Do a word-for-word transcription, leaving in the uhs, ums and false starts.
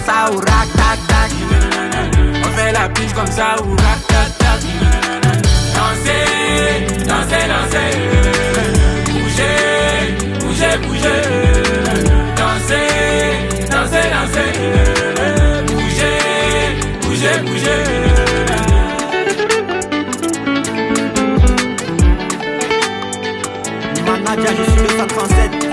ça ou rac tac tac. On fait la pige comme ça ou rac tac tac. Danser, danser, danser. Bouger, bouger, bouger. Danser, danser, danser. Bouger, bouger, bouger. Nadia, je suis le cent trente-sept.